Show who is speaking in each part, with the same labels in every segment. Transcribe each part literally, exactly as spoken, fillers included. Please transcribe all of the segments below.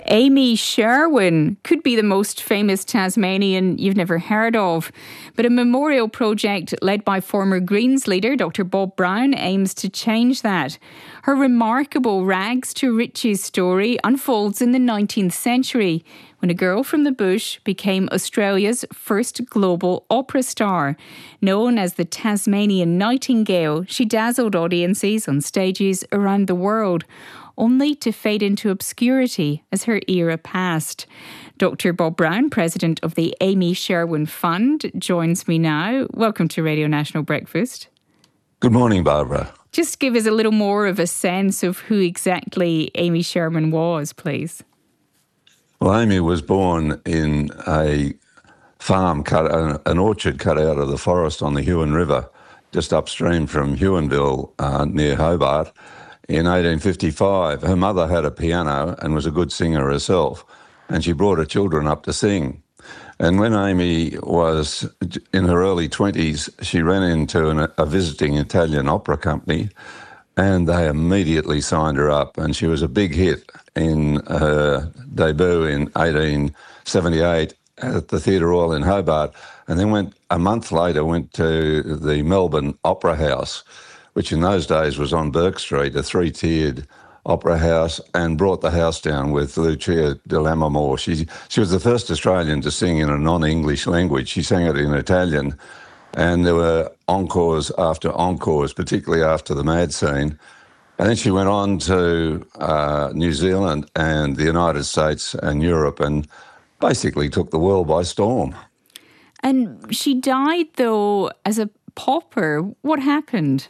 Speaker 1: Amy Sherwin could be the most famous Tasmanian you've never heard of, but a memorial project led by former Greens leader Doctor Bob Brown aims to change that. Her remarkable rags to riches story unfolds in the nineteenth century, when a girl from the bush became Australia's first global opera star. Known as the Tasmanian Nightingale, she dazzled audiences on stages around the world, only to fade into obscurity as her era passed. Doctor Bob Brown, president of the Amy Sherwin Fund, joins me now. Welcome to Radio National Breakfast.
Speaker 2: Good morning, Barbara.
Speaker 1: Just give us a little more of a sense of who exactly Amy Sherwin was, please.
Speaker 2: Well, Amy was born in a farm, cut, an orchard cut out of the forest on the Huon River, just upstream from Huonville, uh, near Hobart, in eighteen fifty-five. Her mother had a piano and was a good singer herself, and she brought her children up to sing. And when Amy was in her early twenties, she ran into an, a visiting Italian opera company, and they immediately signed her up, and she was a big hit in her debut in eighteen seventy-eight at the Theatre Royal in Hobart, and then went a month later went to the Melbourne Opera House, which in those days was on Burke Street, a three-tiered opera house, and brought the house down with Lucia de Lammermoor. She, she was the first Australian to sing in a non-English language. She sang it in Italian, and there were encores after encores, particularly after the Mad Scene. And then she went on to uh, New Zealand and the United States and Europe and basically took the world by storm.
Speaker 1: And she died, though, as a pauper. What happened?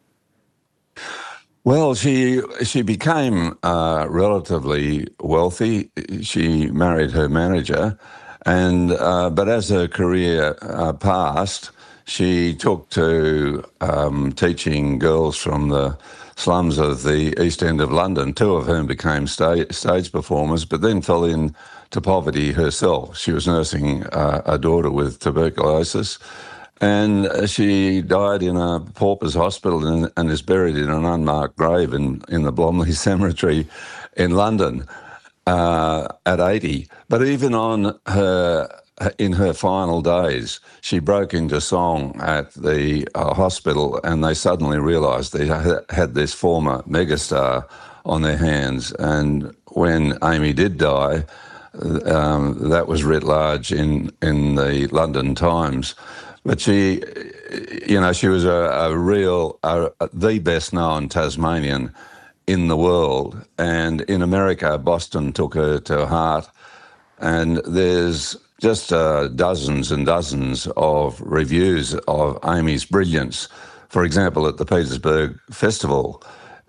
Speaker 2: Well, she she became uh, relatively wealthy. She married her manager, and uh, but as her career uh, passed, she took to um, teaching girls from the slums of the East End of London, two of whom became sta- stage performers, but then fell into poverty herself. She was nursing uh, a daughter with tuberculosis, and she died in a pauper's hospital and, and is buried in an unmarked grave in, in the Blomley Cemetery in London uh, at eighty. But even on her in her final days, she broke into song at the uh, hospital, and they suddenly realised they had this former megastar on their hands. And when Amy did die, um, that was writ large in, in the London Times. But she, you know, she was a, a real, a, the best known Tasmanian in the world. And in America, Boston took her to heart. And there's just uh, dozens and dozens of reviews of Amy's brilliance. For example, at the Petersburg Festival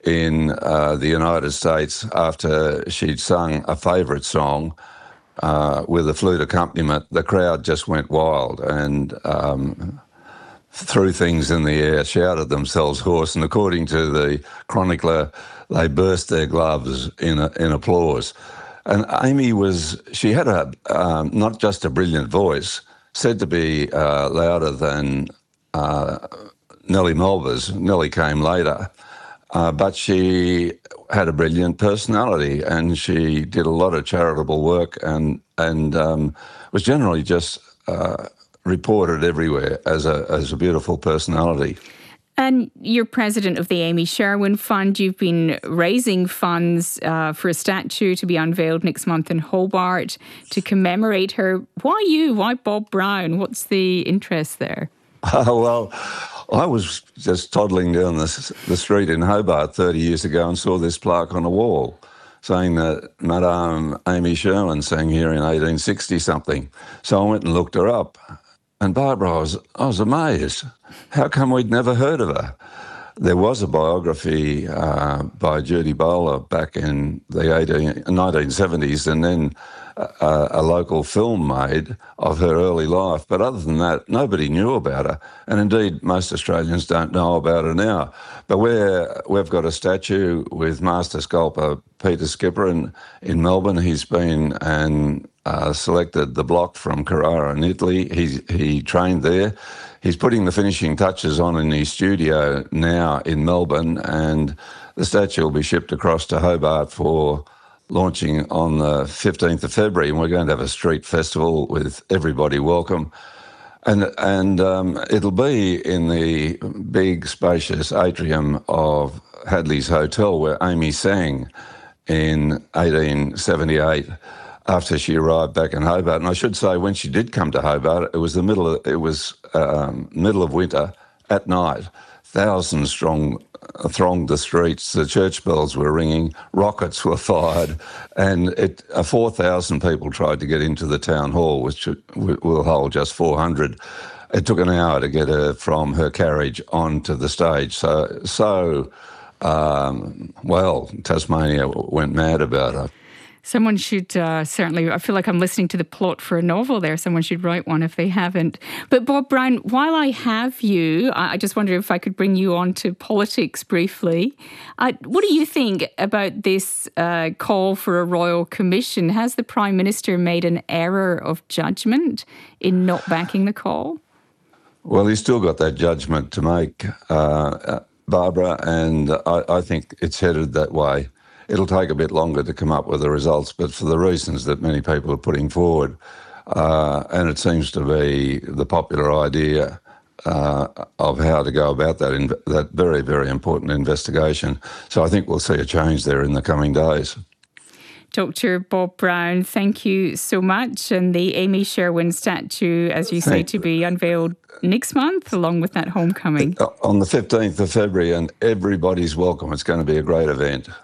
Speaker 2: in uh, the United States, after she'd sung a favourite song uh, with a flute accompaniment, the crowd just went wild and um, threw things in the air, shouted themselves hoarse, and according to the chronicler, they burst their gloves in, a, in applause. And Amy was, she had a um, not just a brilliant voice, said to be uh, louder than uh, Nellie Melba's. Nellie came later, uh, but she had a brilliant personality, and she did a lot of charitable work and and um, was generally just uh, reported everywhere as a as a beautiful personality.
Speaker 1: And you're president of the Amy Sherwin Fund. You've been raising funds uh, for a statue to be unveiled next month in Hobart to commemorate her. Why you? Why Bob Brown? What's the interest there?
Speaker 2: Uh, well, I was just toddling down the, the street in Hobart thirty years ago and saw this plaque on a wall saying that Madame Amy Sherwin sang here in eighteen sixty something. So I went and looked her up. And Barbara, I was, I was amazed. How come we'd never heard of her? There was a biography uh, by Judy Bowler back in the nineteen seventies, and then a, a local film made of her early life. But other than that, nobody knew about her. And indeed, most Australians don't know about her now. But we're, we've got a statue with master sculptor Peter Skipper in, in Melbourne. He's been and uh, selected the block from Carrara in Italy. He, he trained there. He's putting the finishing touches on in his studio now in Melbourne, and the statue will be shipped across to Hobart for launching on the fifteenth of February, and we're going to have a street festival with everybody welcome. And and um, it'll be in the big, spacious atrium of Hadley's Hotel, where Amy sang in eighteen seventy-eight after she arrived back in Hobart. And I should say, when she did come to Hobart, it was the middle of, it was um, middle of winter at night. Thousands strong thronged the streets. The church bells were ringing. Rockets were fired, and it, uh, four thousand people tried to get into the town hall, which will hold just four hundred. It took an hour to get her from her carriage onto the stage. So, so um, well, Tasmania went mad about her.
Speaker 1: Someone should uh, certainly, I feel like I'm listening to the plot for a novel there. Someone should write one if they haven't. But Bob Brown, while I have you, I just wonder if I could bring you on to politics briefly. Uh, what do you think about this uh, call for a royal commission? Has the Prime Minister made an error of judgment in not backing the call?
Speaker 2: Well, he's still got that judgment to make, uh, Barbara, and I, I think it's headed that way. It'll take a bit longer to come up with the results, but for the reasons that many people are putting forward, uh, and it seems to be the popular idea uh, of how to go about that in, that very, very important investigation. So I think we'll see a change there in the coming days.
Speaker 1: Doctor Bob Brown, thank you so much. And the Amy Sherwin statue, as you say, to be unveiled next month, along with that homecoming.
Speaker 2: On the fifteenth of February, and everybody's welcome. It's going to be a great event.